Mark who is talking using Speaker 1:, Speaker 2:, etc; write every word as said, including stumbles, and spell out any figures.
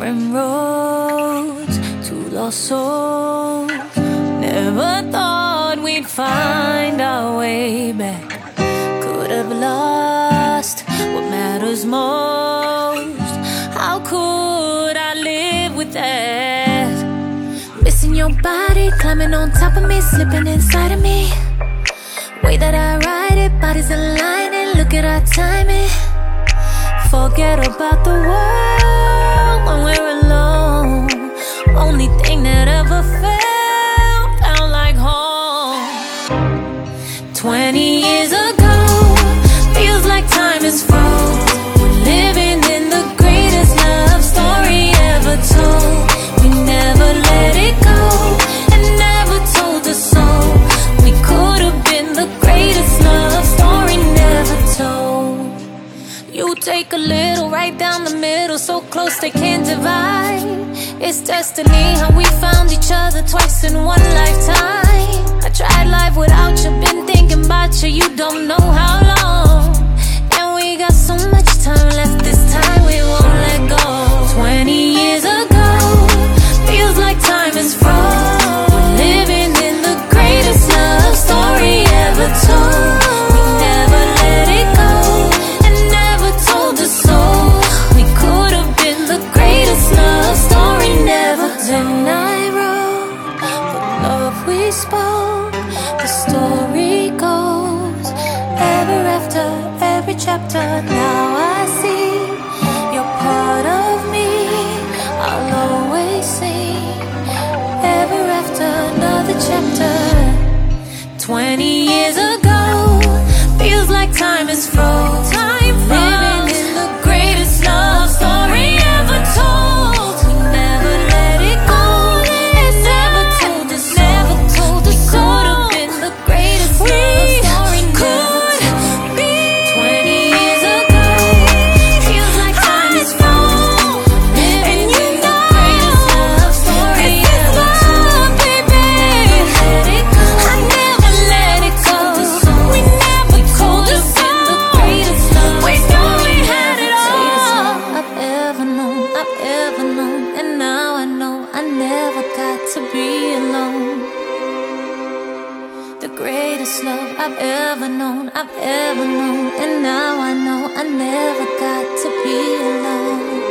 Speaker 1: different roads, two lost souls. Never thought we'd find our way back. Could have lost what matters most. How could I live with that? Missing your body, climbing on top of me, slipping inside of me. Way that I ride it, bodies aligning, look at our timing. Forget about the world when we're alone. Only thing that ever felt, felt like home. Twenty years ago, feels like time is froze. We're living in the greatest love story ever told. We never let it go, and never told us so. We could have been the greatest love story never told. You take a little right down the middle, so close they can't divide. It's destiny how we found each other twice in one lifetime. I tried life without you, been thinking about you, you don't know how long. And we got so much time left, this time we won't let go. Twenty years ago, feels like time is froze. We're living in the greatest love story ever told. We never let it go, and never told us so. We could have been the greatest love story never told. Then I wrote the love we spoke. The story goes ever after every chapter. Now I see you're part of me. I'll always sing ever after another chapter. Twenty years ago, feels like time is froze. Time living in the greatest love story ever told. We never let it go. It's never told us, never told us. We could have been the greatest love story never be. Twenty years ago, feels like time is froze. Living in the greatest love story ever told. Baby, let it go. I never let it go. We never told us in the greatest love. We thought we had it all. I've ever known, I've ever known, and now I know I never got to be alone. The greatest love I've ever known, I've ever known, and now I know I never got to be alone.